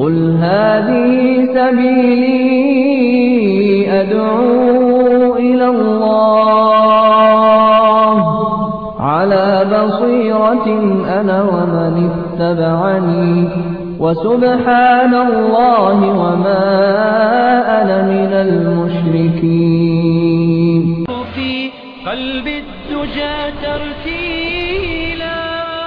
قل هذه سبيلي أدعو إلى الله على بصيرة أنا ومن اتبعني وسبحان الله وما أنا من المشركين. في قلب الدجى ترتيلا.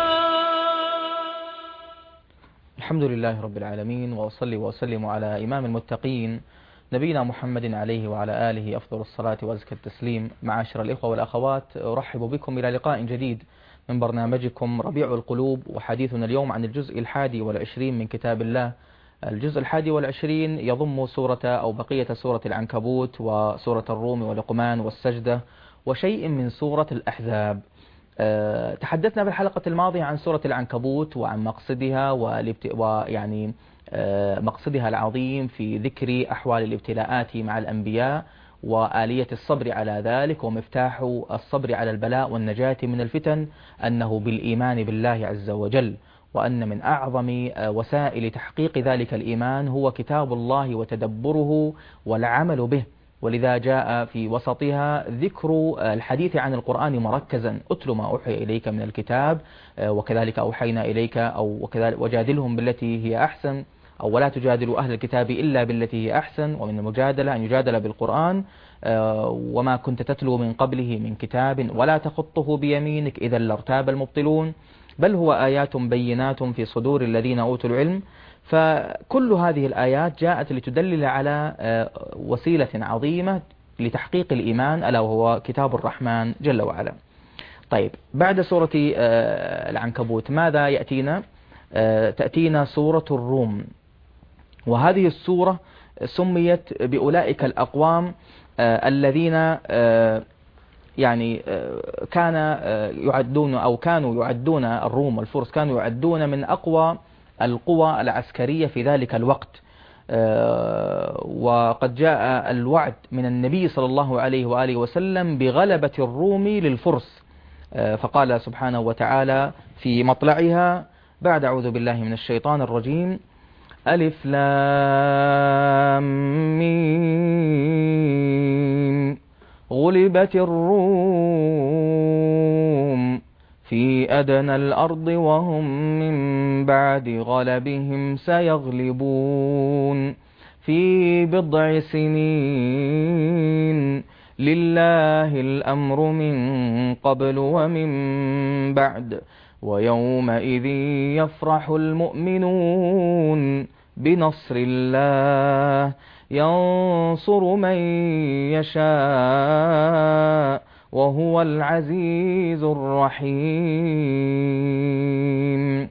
الحمد لله رب العالمين، وأصلي وأسلم على إمام المتقين نبينا محمد عليه وعلى آله أفضل الصلاة وأزكى التسليم. معاشر الإخوة والأخوات، أرحب بكم إلى لقاء جديد من برنامجكم ربيع القلوب، وحديثنا اليوم عن الجزء 21 من كتاب الله. الجزء 21 يضم سورة أو بقية سورة العنكبوت وسورة الروم ولقمان والسجدة وشيء من سورة الأحزاب. تحدثنا في الحلقة الماضية عن سورة العنكبوت وعن مقصدها ويعني مقصدها العظيم في ذكر أحوال الابتلاءات مع الأنبياء وآلية الصبر على ذلك، ومفتاح الصبر على البلاء والنجاة من الفتن أنه بالإيمان بالله عز وجل، وأن من أعظم وسائل تحقيق ذلك الإيمان هو كتاب الله وتدبره والعمل به. ولذا جاء في وسطها ذكر الحديث عن القرآن مركزا: أتل ما أوحي إليك من الكتاب وكذلك أوحينا إليك، أو وكذلك وجادلهم بالتي هي أحسن، أو ولا تجادلوا أهل الكتاب إلا بالتي هي أحسن. ومن المجادلة أن يجادل بالقرآن: وما كنت تتلو من قبله من كتاب ولا تخطه بيمينك إذا لارتاب المبطلون بل هو آيات بينات في صدور الذين أوتوا العلم. فكل هذه الآيات جاءت لتدلل على وسيلة عظيمة لتحقيق الإيمان، ألا وهو كتاب الرحمن جل وعلا. طيب، بعد سورة العنكبوت ماذا يأتينا؟ تأتينا سورة الروم، وهذه السورة سميت بأولئك الأقوام الذين يعني كان يعدون أو كانوا يعدون الروم والفرس كانوا يعدون من أقوى القوى العسكرية في ذلك الوقت. وقد جاء الوعد من النبي صلى الله عليه وآله وسلم بغلبة الروم للفرس، فقال سبحانه وتعالى في مطلعها بعد أعوذ بالله من الشيطان الرجيم: ألف لام ميم غلبت الروم في أدنى الأرض وهم من بعد غلبهم سيغلبون في بضع سنين لله الأمر من قبل ومن بعد ويومئذ يفرح المؤمنون بنصر الله ينصر من يشاء وهو العزيز الرحيم.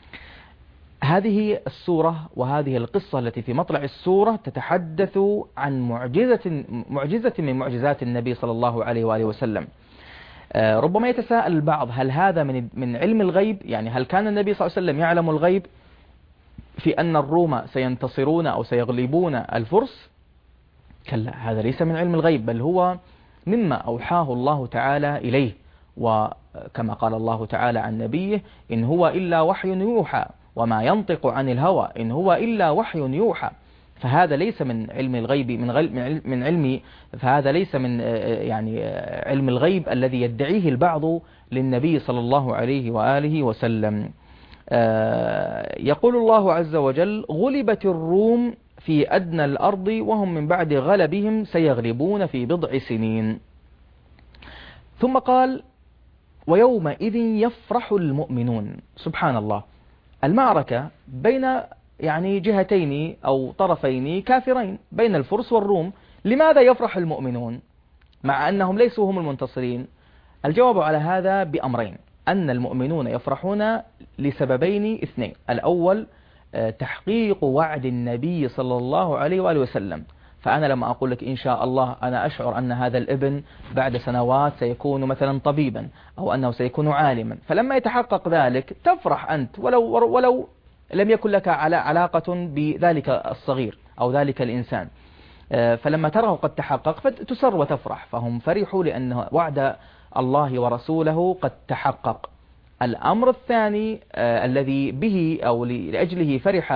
هذه السورة وهذه القصة التي في مطلع السورة تتحدث عن معجزة من معجزات النبي صلى الله عليه وآله وسلم. ربما يتساءل البعض: هل هذا من علم الغيب؟ يعني هل كان النبي صلى الله عليه وسلم يعلم الغيب في أن الروم سينتصرون أو سيغلبون الفرس؟ كلا، هذا ليس من علم الغيب، بل هو مما أوحاه الله تعالى إليه. وكما قال الله تعالى عن نبيه: إن هو إلا وحي يوحى وما ينطق عن الهوى إن هو إلا وحي يوحى. فهذا ليس من علم الغيب فهذا ليس من يعني علم الغيب الذي يدعيه البعض للنبي صلى الله عليه وآله وسلم. يقول الله عز وجل: غلبت الروم في أدنى الأرض وهم من بعد غلبهم سيغلبون في بضع سنين. ثم قال: ويومئذ يفرح المؤمنون. سبحان الله، المعركة بين يعني جهتين أو طرفين كافرين، بين الفرس والروم. لماذا يفرح المؤمنون مع أنهم ليسوا هم المنتصرين؟ الجواب على هذا بأمرين: أن المؤمنون يفرحون لسببين اثنين. الأول تحقيق وعد النبي صلى الله عليه وآله وسلم. فأنا لما أقول لك إن شاء الله أنا أشعر أن هذا الابن بعد سنوات سيكون مثلا طبيبا أو أنه سيكون عالما، فلما يتحقق ذلك تفرح أنت ولو لم يكن لك علاقة بذلك الصغير أو ذلك الإنسان. فلما تراه قد تحقق فتسر وتفرح، فهم فرحوا لأن وعد الله ورسوله قد تحقق. الأمر الثاني الذي به أو لأجله فرح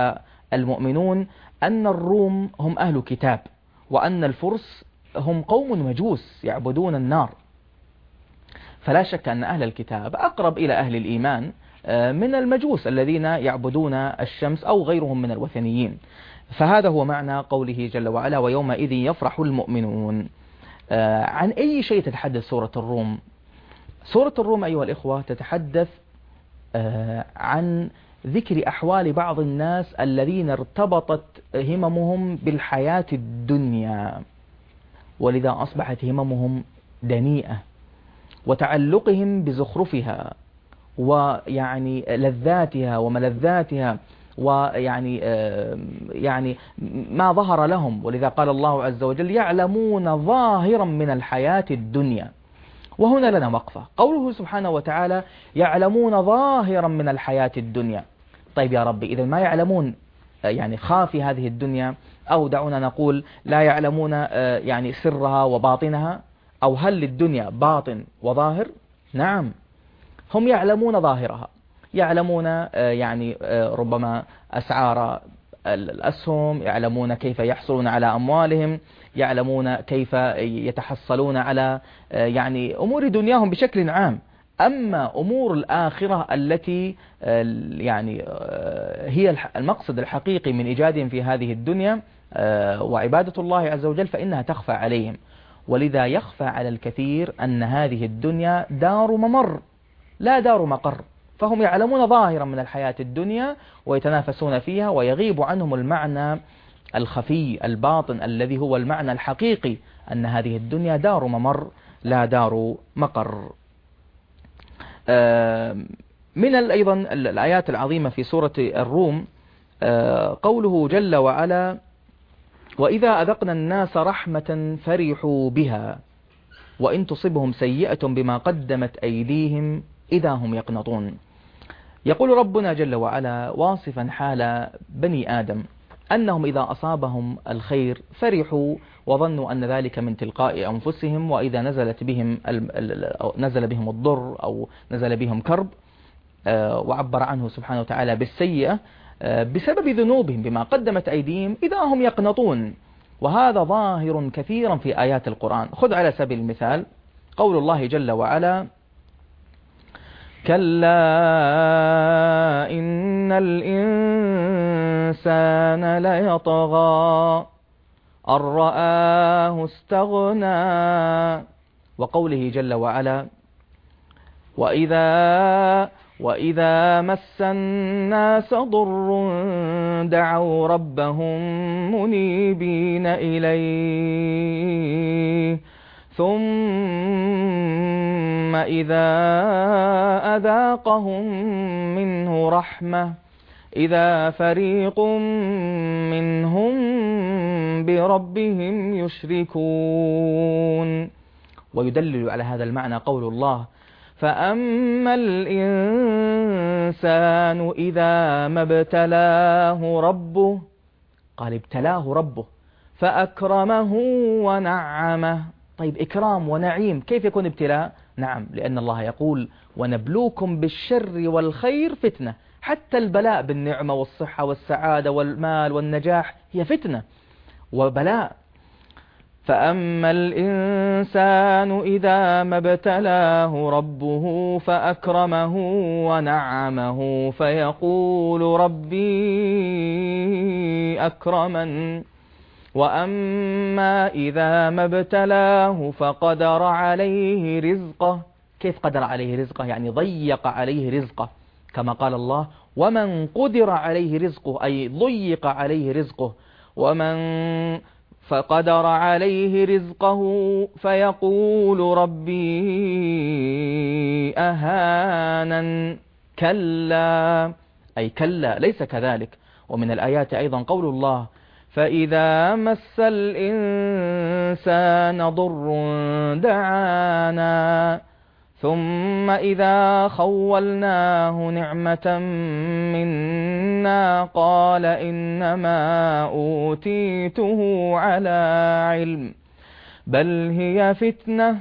المؤمنون أن الروم هم أهل كتاب، وأن الفرس هم قوم مجوس يعبدون النار. فلا شك أن أهل الكتاب أقرب إلى أهل الإيمان من المجوس الذين يعبدون الشمس أو غيرهم من الوثنيين. فهذا هو معنى قوله جل وعلا ويومئذ يفرح المؤمنون. عن أي شيء تتحدث سورة الروم؟ سورة الروم أيها الإخوة تتحدث عن ذكر أحوال بعض الناس الذين ارتبطت هممهم بالحياة الدنيا، ولذا أصبحت هممهم دنيئة، وتعلقهم بزخرفها ويعني لذاتها وملذاتها، ويعني ما ظهر لهم. ولذا قال الله عز وجل يعلمون ظاهرا من الحياة الدنيا. وهنا لنا وقفة، قوله سبحانه وتعالى يعلمون ظاهرا من الحياة الدنيا. طيب يا ربي، إذا ما يعلمون يعني خافي هذه الدنيا، أو دعونا نقول لا يعلمون يعني سرها وباطنها، أو هل للدنيا باطن وظاهر؟ نعم، هم يعلمون ظاهرها، يعلمون يعني ربما أسعار الأسهم، يعلمون كيف يحصلون على أموالهم، يعلمون كيف يتحصلون على يعني أمور دنياهم بشكل عام. أما أمور الآخرة التي يعني هي المقصد الحقيقي من إيجادهم في هذه الدنيا وعبادة الله عز وجل، فإنها تخفى عليهم. ولذا يخفى على الكثير أن هذه الدنيا دار ممر لا دار مقر، فهم يعلمون ظاهرا من الحياة الدنيا ويتنافسون فيها، ويغيب عنهم المعنى الخفي الباطن الذي هو المعنى الحقيقي، أن هذه الدنيا دار ممر لا دار مقر. من أيضا الآيات العظيمة في سورة الروم قوله جل وعلا وإذا أذقنا الناس رحمة فرحوا بها وإن تصبهم سيئة بما قدمت أيديهم إذا هم يقنطون. يقول ربنا جل وعلا واصفا حال بني آدم أنهم إذا أصابهم الخير فرحوا وظنوا أن ذلك من تلقاء أنفسهم، وإذا نزل بهم الضر أو نزل بهم كرب وعبر عنه سبحانه وتعالى بالسيئة بسبب ذنوبهم بما قدمت أيديهم إذا هم يقنطون. وهذا ظاهر كثيرا في آيات القرآن. خذ على سبيل المثال قول الله جل وعلا كلا إن الإنسان ليطغى أن رآه استغنى. وقوله جل وعلا وإذا مس الناس ضر دعوا ربهم منيبين إليه ثم إذا أذاقهم منه رحمة إذا فريق منهم بربهم يشركون. ويدلل على هذا المعنى قول الله فأما الإنسان إذا ما ابتلاه ربه، قال ابتلاه ربه فأكرمه ونعمه. طيب إكرام ونعيم كيف يكون ابتلاء؟ نعم، لأن الله يقول ونبلوكم بالشر والخير فتنة. حتى البلاء بالنعمة والصحة والسعادة والمال والنجاح هي فتنة وبلاء. فأما الإنسان إذا ما ابتلاه ربه فأكرمه ونعمه فيقول ربي أكرمن وأما إذا ما ابتلاه فقدر عليه رزقه. كيف قدر عليه رزقه؟ يعني ضيق عليه رزقه، كما قال الله ومن قدر عليه رزقه أي ضيق عليه رزقه. ومن فقدر عليه رزقه فيقول ربي أهانن. كلا أي كلا ليس كذلك. ومن الآيات أيضا قول الله فإذا مس الإنسان ضر دعانا ثم إذا خولناه نعمة منا قال إنما أوتيته على علم بل هي فتنة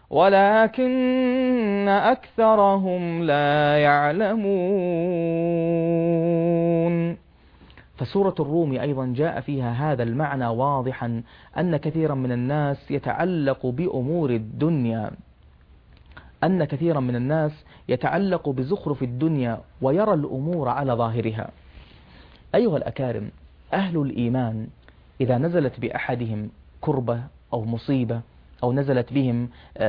ولكن أكثرهم لا يعلمون. فسورة الروم أيضا جاء فيها هذا المعنى واضحا، أن كثيرا من الناس يتعلق بأمور الدنيا، أن كثيرا من الناس يتعلق بزخرف الدنيا ويرى الأمور على ظاهرها. أيها الأكارم، أهل الإيمان إذا نزلت بأحدهم كربة أو مصيبة أو نزلت بهم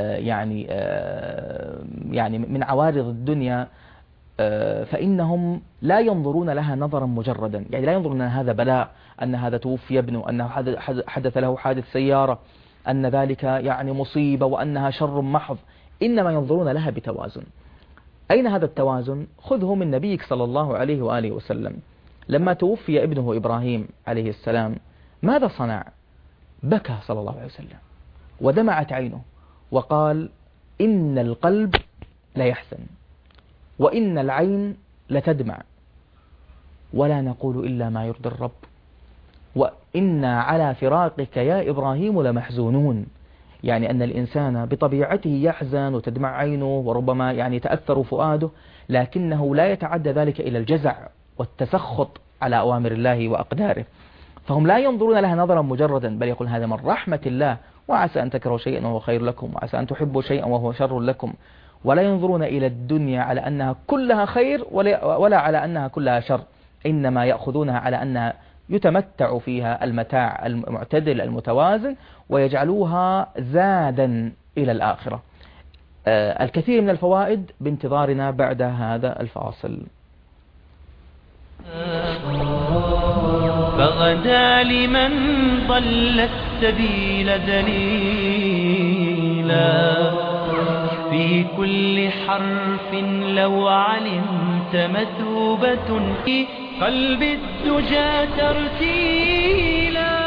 يعني من عوارض الدنيا، فإنهم لا ينظرون لها نظرا مجردا، يعني لا ينظرون أن هذا بلاء، أن هذا توفي ابنه، أنه حدث له حادث سيارة، أن ذلك يعني مصيبة وأنها شر محض، إنما ينظرون لها بتوازن. أين هذا التوازن؟ خذه من نبيك صلى الله عليه وآله وسلم. لما توفي ابنه إبراهيم عليه السلام ماذا صنع؟ بكى صلى الله عليه وسلم ودمعت عينه وقال: إن القلب لا يحزن وإن العين لتدمع ولا نقول إلا ما يرضي الرب وإنا على فراقك يا إبراهيم لمحزونون. يعني أن الإنسان بطبيعته يحزن وتدمع عينه وربما يعني تأثر فؤاده، لكنه لا يتعدى ذلك إلى الجزع والتسخط على أوامر الله وأقداره. فهم لا ينظرون لها نظرا مجردا، بل يقول هذا من رحمة الله، وعسى أن تكرهوا شيئا وهو خير لكم، وعسى أن تحبوا شيئا وهو شر لكم. ولا ينظرون إلى الدنيا على أنها كلها خير ولا على أنها كلها شر، إنما يأخذونها على أنها يتمتع فيها المتاع المعتدل المتوازن، ويجعلوها زادا إلى الآخرة. الكثير من الفوائد بانتظارنا بعد هذا الفاصل. فغدا لمن ضل السبيل دليلا، في كل حرف لو علمت مثوبة، في قلب الدجى ترتيلا.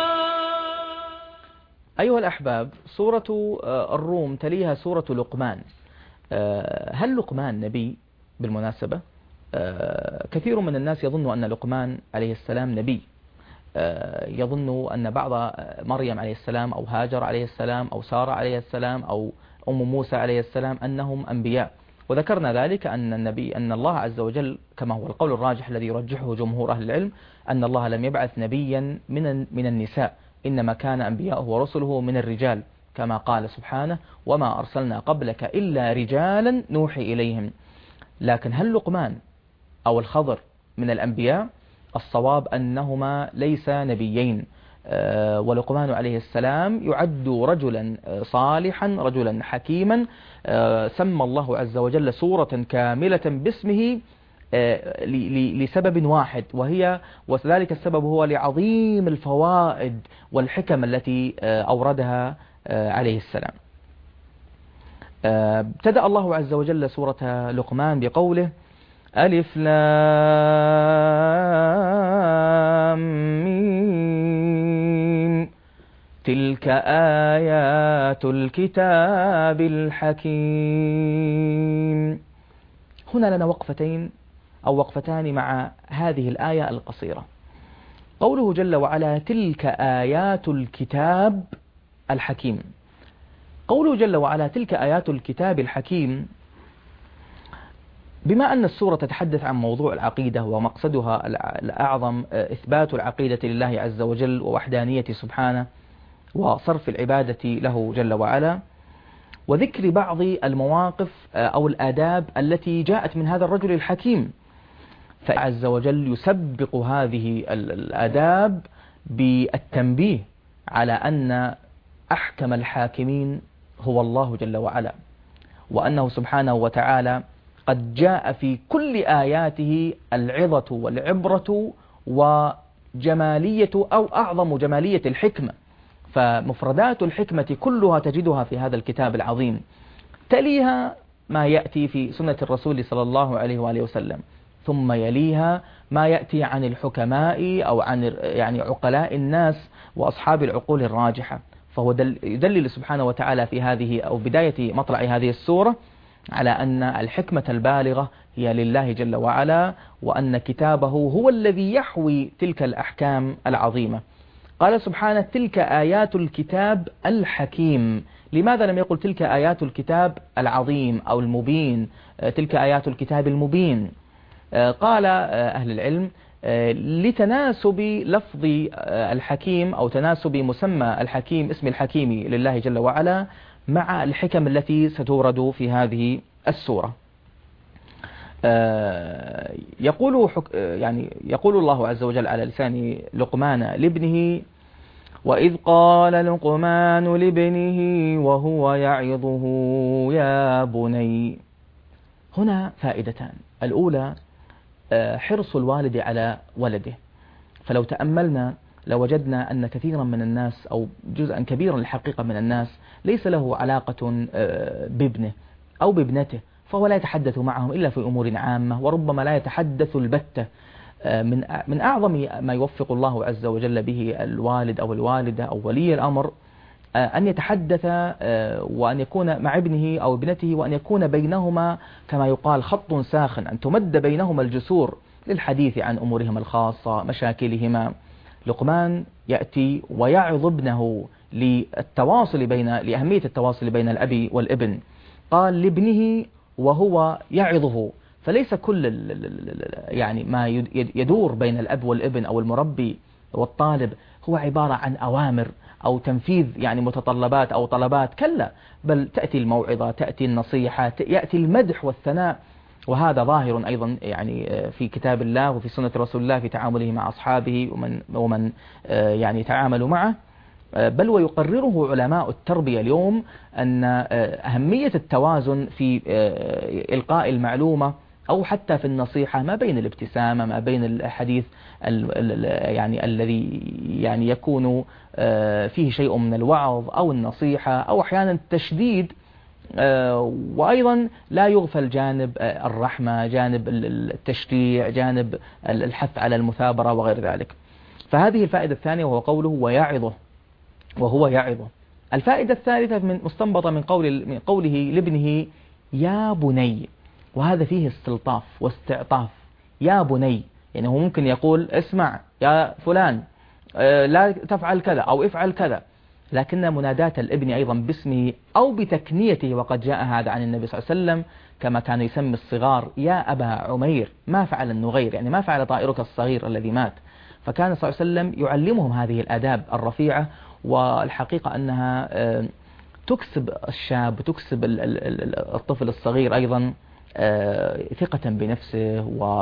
أيها الأحباب، سورة الروم تليها سورة لقمان. هل لقمان نبي بالمناسبة؟ كثير من الناس يظن أن لقمان عليه السلام نبي، يظن أن بعض مريم عليه السلام أو هاجر عليه السلام أو سارة عليه السلام أو أم موسى عليه السلام أنهم أنبياء. وذكرنا ذلك أن الله عز وجل، كما هو القول الراجح الذي يرجحه جمهور أهل العلم، أن الله لم يبعث نبيا من النساء، إنما كان أنبياءه ورسله من الرجال، كما قال سبحانه: وما أرسلنا قبلك إلا رجالا نوحي إليهم. لكن هل لقمان أو الخضر من الأنبياء؟ الصواب أنهما ليسا نبيين، ولقمان عليه السلام يعد رجلا صالحا، رجلا حكيما، سمى الله عز وجل سورة كاملة باسمه لسبب واحد، وذلك السبب هو لعظيم الفوائد والحكم التي أوردها عليه السلام. ابتدأ الله عز وجل سورة لقمان بقوله: ألف لام ميم تلك آيات الكتاب الحكيم. هنا لنا وقفتان مع هذه الآية القصيرة. قوله جل وعلا: تلك آيات الكتاب الحكيم. قوله جل وعلا تلك آيات الكتاب الحكيم، بما أن السورة تتحدث عن موضوع العقيدة ومقصدها الأعظم إثبات العقيدة لله عز وجل ووحدانيته سبحانه وصرف العبادة له جل وعلا، وذكر بعض المواقف أو الآداب التي جاءت من هذا الرجل الحكيم، فعز وجل يسبق هذه الآداب بالتنبيه على أن أحكم الحاكمين هو الله جل وعلا، وأنه سبحانه وتعالى قد جاء في كل آياته العظة والعبرة وجمالية أو أعظم جمالية الحكمة، فمفردات الحكمة كلها تجدها في هذا الكتاب العظيم. تليها ما يأتي في سنة الرسول صلى الله عليه وآله وسلم، ثم يليها ما يأتي عن الحكماء أو عن يعني عقلاء الناس وأصحاب العقول الراجحة. فهو يدلل سبحانه وتعالى في هذه أو بداية مطلع هذه السورة على أن الحكمة البالغة هي لله جل وعلا، وأن كتابه هو الذي يحوي تلك الأحكام العظيمة. قال سبحانه: تلك آيات الكتاب الحكيم. لماذا لم يقل تلك آيات الكتاب العظيم أو المبين؟ تلك آيات الكتاب المبين. قال أهل العلم لتناسب لفظ الحكيم أو تناسب مسمى الحكيم اسم الحكيم لله جل وعلا مع الحكم التي ستورد في هذه السورة. يقول الله عز وجل على لسان لقمان لابنه: وإذ قال لقمان لابنه وهو يعظه يا بني. هنا فائدتان. الأولى حرص الوالد على ولده، فلو تأملنا لوجدنا أن كثيرا من الناس أو جزءا كبيرا الحقيقة من الناس ليس له علاقة بابنه أو بابنته، فهو لا يتحدث معهم إلا في أمور عامة، وربما لا يتحدث البتة. من أعظم ما يوفق الله عز وجل به الوالد أو الوالدة أو ولي الأمر أن يتحدث وأن يكون مع ابنه أو ابنته، وأن يكون بينهما كما يقال خط ساخن، أن تمد بينهما الجسور للحديث عن أمورهما الخاصة، مشاكلهما. لقمان يأتي ويعظ ابنه لأهمية التواصل بين الأب والابن. قال لابنه وهو يعظه، فليس كل ما يدور بين الأب والابن أو المربي والطالب هو عبارة عن أوامر أو تنفيذ متطلبات أو طلبات، كلا، بل تأتي الموعظة، تأتي النصيحة، يأتي المدح والثناء. وهذا ظاهر أيضا في كتاب الله وفي سنة رسول الله في تعامله مع أصحابه ومن يتعامل معه. بل ويقرره علماء التربية اليوم أن أهمية التوازن في إلقاء المعلومة أو حتى في النصيحة ما بين الابتسامة، ما بين الحديث الذي يكون فيه شيء من الوعظ أو النصيحة أو أحيانا التشديد، وأيضا لا يغفل جانب الرحمة، جانب التشجيع، جانب الحث على المثابرة وغير ذلك. فهذه الفائدة الثانية، وهو قوله وهو يعظه. الفائدة الثالثة مستنبطة من قوله لابنه يا بني، وهذا فيه استلطاف واستعطاف. يا بني هو ممكن يقول اسمع يا فلان لا تفعل كذا أو افعل كذا، لكن مناداة الابن أيضا باسمه أو بتكنيته، وقد جاء هذا عن النبي صلى الله عليه وسلم كما كان يسمي الصغار يا أبا عمير، ما فعل النغير، ما فعل طائرك الصغير الذي مات. فكان صلى الله عليه وسلم يعلمهم هذه الآداب الرفيعة، والحقيقة أنها تكسب الشاب وتكسب الطفل الصغير أيضا ثقة بنفسه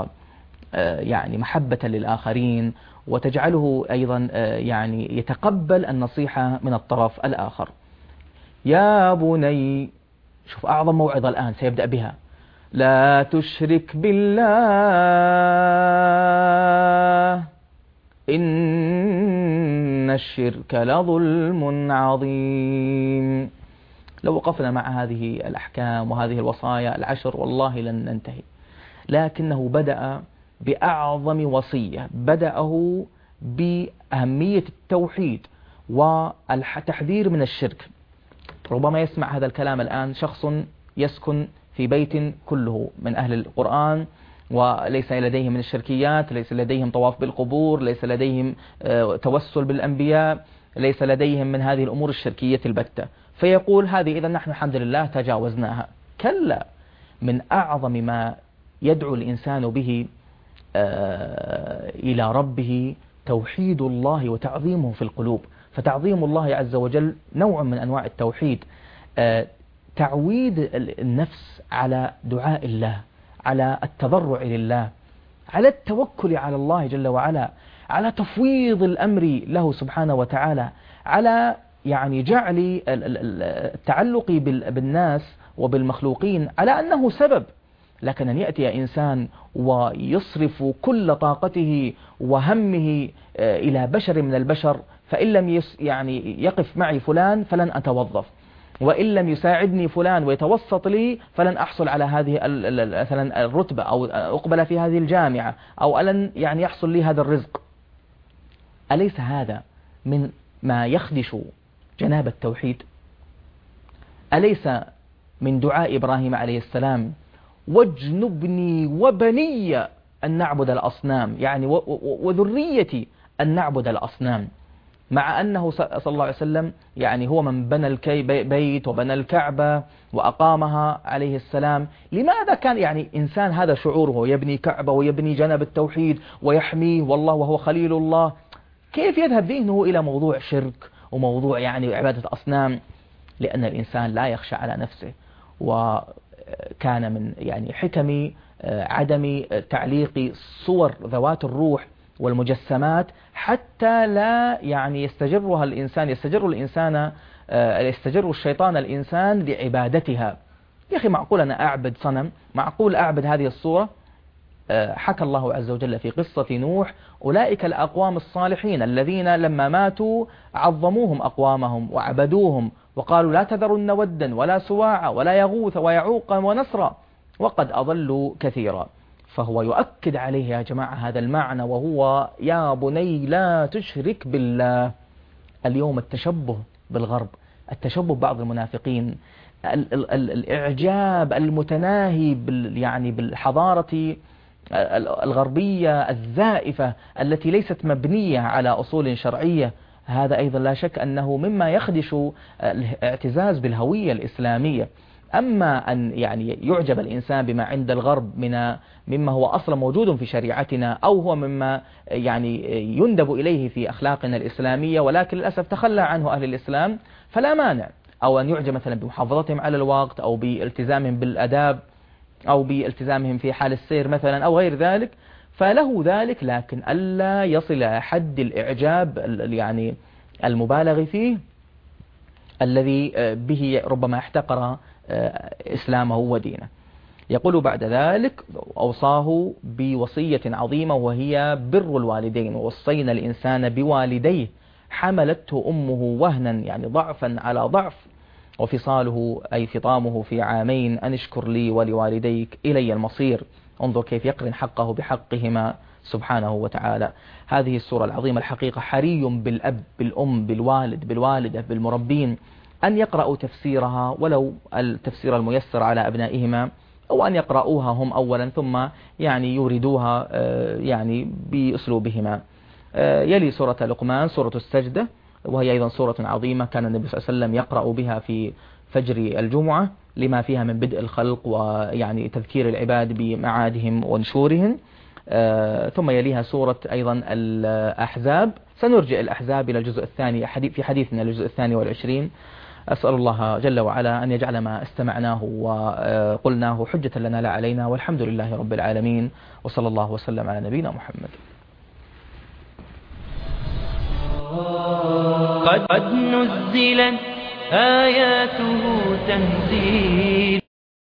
ومحبة للآخرين، وتجعله أيضا يتقبل النصيحة من الطرف الآخر. يا بني، شوف أعظم موعظة الآن سيبدأ بها: لا تشرك بالله إن الشرك لظلم عظيم. لو وقفنا مع هذه الأحكام وهذه الوصايا العشر والله لن ننتهي، لكنه بدأ بأعظم وصية، بدأه بأهمية التوحيد والتحذير من الشرك. ربما يسمع هذا الكلام الآن شخص يسكن في بيت كله من أهل القرآن، وليس لديهم من الشركيات، ليس لديهم طواف بالقبور، ليس لديهم توسل بالأنبياء، ليس لديهم من هذه الأمور الشركية البتة، فيقول هذه إذا نحن الحمد لله تجاوزناها. كلا، من أعظم ما يدعو الإنسان به إلى ربه توحيد الله وتعظيمه في القلوب. فتعظيم الله عز وجل نوع من أنواع التوحيد، تعويد النفس على دعاء الله، على التضرع لله، على التوكل على الله جل وعلا، على تفويض الأمر له سبحانه وتعالى، على جعل التعلق بالناس وبالمخلوقين على أنه سبب. لكن أن يأتي إنسان ويصرف كل طاقته وهمه إلى بشر من البشر، فإن لم يقف معي فلان فلن أتوظف، وإن لم يساعدني فلان ويتوسط لي فلن أحصل على هذه مثلا الرتبة، أو أقبل في هذه الجامعة، أو ألن يحصل لي هذا الرزق. أليس هذا من ما يخدش جناب التوحيد؟ أليس من دعاء إبراهيم عليه السلام واجنبني وبني أن نعبد الأصنام، وذريتي أن نعبد الأصنام؟ مع أنه صلى الله عليه وسلم يعني هو من بنى البيت وبنى الكعبة وأقامها عليه السلام. لماذا كان يعني إنسان هذا شعوره يبني كعبة ويبني جنب التوحيد ويحميه والله وهو خليل الله، كيف يذهب ذهنه إلى موضوع شرك وموضوع يعني عبادة أصنام؟ لأن الإنسان لا يخشى على نفسه، وكان من يعني حكم عدم تعليق صور ذوات الروح والمجسمات حتى لا يعني يستجر الشيطان الإنسان لعبادتها. يا أخي معقول أنا أعبد صنم؟ معقول أعبد هذه الصورة؟ حكى الله عز وجل في قصة نوح أولئك الأقوام الصالحين الذين لما ماتوا عظموهم أقوامهم وعبدوهم وقالوا لا تذرن ودا ولا سواع ولا يغوث ويعوق ونسرا وقد أضلوا كثيرا. فهو يؤكد عليه يا جماعة هذا المعنى، وهو يا بني لا تشرك بالله. اليوم التشبه بالغرب، التشبه بعض المنافقين، الإعجاب المتناهي يعني بالحضارة الغربية الزائفة التي ليست مبنية على أصول شرعية، هذا أيضا لا شك أنه مما يخدش الاعتزاز بالهوية الإسلامية. أما أن يعني يعجب الإنسان بما عند الغرب مما هو أصلا موجود في شريعتنا، أو هو مما يعني يندب إليه في أخلاقنا الإسلامية ولكن للأسف تخلى عنه أهل الإسلام، فلا مانع. أو أن يعجب مثلا بمحافظتهم على الوقت أو بالتزامهم بالأداب أو بالتزامهم في حال السير مثلا أو غير ذلك، فله ذلك، لكن ألا يصل إلى حد الإعجاب يعني المبالغ فيه الذي به ربما احتقر إسلامه ودينه. يقول بعد ذلك أوصاه بوصية عظيمة وهي بر الوالدين، ووصينا الإنسان بوالديه حملته أمه وهنا يعني ضعفا على ضعف وفصاله أي فطامه في عامين أن اشكر لي ولوالديك إلي المصير. انظر كيف يقرن حقه بحقهما سبحانه وتعالى. هذه السورة العظيمة الحقيقة حري بالأب بالأم بالوالد بالوالدة بالمربين أن يقرأوا تفسيرها ولو التفسير الميسر على أبنائهما، أو أن يقرأوها هم أولا ثم يعني يوردوها يعني بأسلوبهما. يلي سورة لقمان سورة السجدة، وهي أيضا سورة عظيمة كان النبي صلى الله عليه وسلم يقرأ بها في فجر الجمعة لما فيها من بدء الخلق ويعني تذكير العباد بمعادهم ونشورهم. ثم يليها سورة أيضا الأحزاب. سنرجع الأحزاب إلى الجزء الثاني في حديثنا الجزء 22. أسأل الله جل وعلا أن يجعل ما استمعناه وقلناه حجة لنا لا علينا، والحمد لله رب العالمين، وصلى الله وسلم على نبينا محمد. قد نزلت آياته تنزيل